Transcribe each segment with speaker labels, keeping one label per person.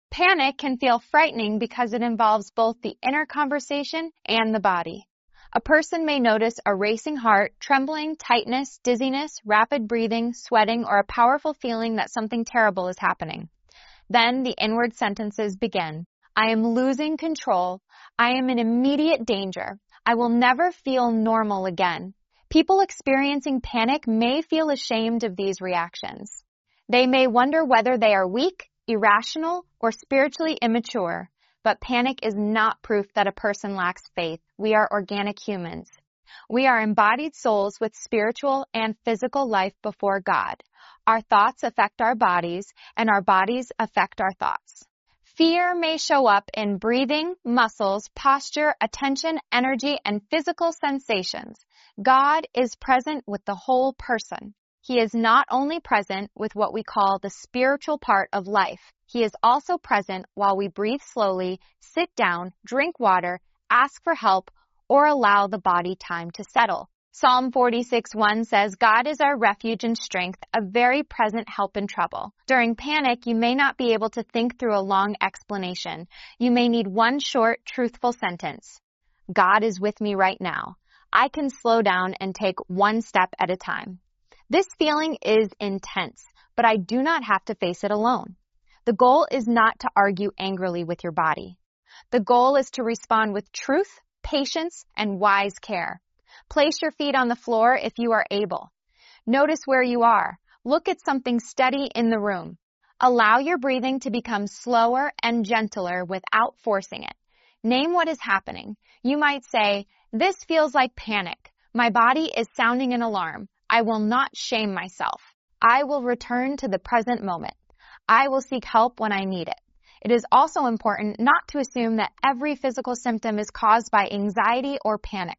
Speaker 1: Panic can feel frightening because it involves both the inner conversation and the body. A person may notice a racing heart, trembling, tightness, dizziness, rapid breathing, sweating, or a powerful feeling that something terrible is happening. Then the inward sentences begin. I am losing control. I am in immediate danger. I will never feel normal again. People experiencing panic may feel ashamed of these reactions. They may wonder whether they are weak, irrational, or spiritually immature. But panic is not proof that a person lacks faith. We are organic humans. We are embodied souls with spiritual and physical life before God. Our thoughts affect our bodies, and our bodies affect our thoughts. Fear may show up in breathing, muscles, posture, attention, energy, and physical sensations. God is present with the whole person. He is not only present with what we call the spiritual part of life. He is also present while we breathe slowly, sit down, drink water, ask for help, or allow the body time to settle. Psalm 46:1 says, God is our refuge and strength, a very present help in trouble. During panic, you may not be able to think through a long explanation. You may need one short, truthful sentence. God is with me right now. I can slow down and take one step at a time. This feeling is intense, but I do not have to face it alone. The goal is not to argue angrily with your body. The goal is to respond with truth, patience, and wise care. Place your feet on the floor if you are able. Notice where you are. Look at something steady in the room. Allow your breathing to become slower and gentler without forcing it. Name what is happening. You might say, this feels like panic. My body is sounding an alarm. I will not shame myself. I will return to the present moment. I will seek help when I need it. It is also important not to assume that every physical symptom is caused by anxiety or panic.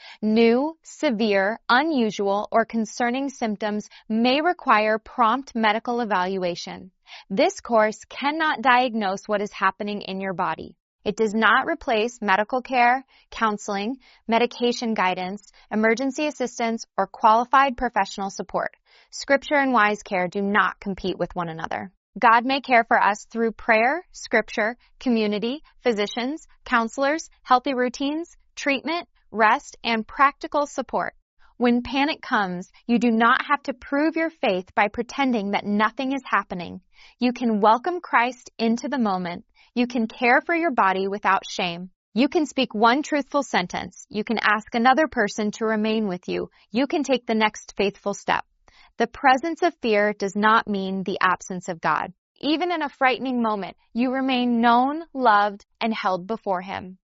Speaker 1: New, severe, unusual, or concerning symptoms may require prompt medical evaluation. This course cannot diagnose what is happening in your body. It does not replace medical care, counseling, medication guidance, emergency assistance, or qualified professional support. Scripture and wise care do not compete with one another. God may care for us through prayer, scripture, community, physicians, counselors, healthy routines, treatment, rest, and practical support. When panic comes, you do not have to prove your faith by pretending that nothing is happening. You can welcome Christ into the moment. You can care for your body without shame. You can speak one truthful sentence. You can ask another person to remain with you. You can take the next faithful step. The presence of fear does not mean the absence of God. Even in a frightening moment, you remain known, loved, and held before Him.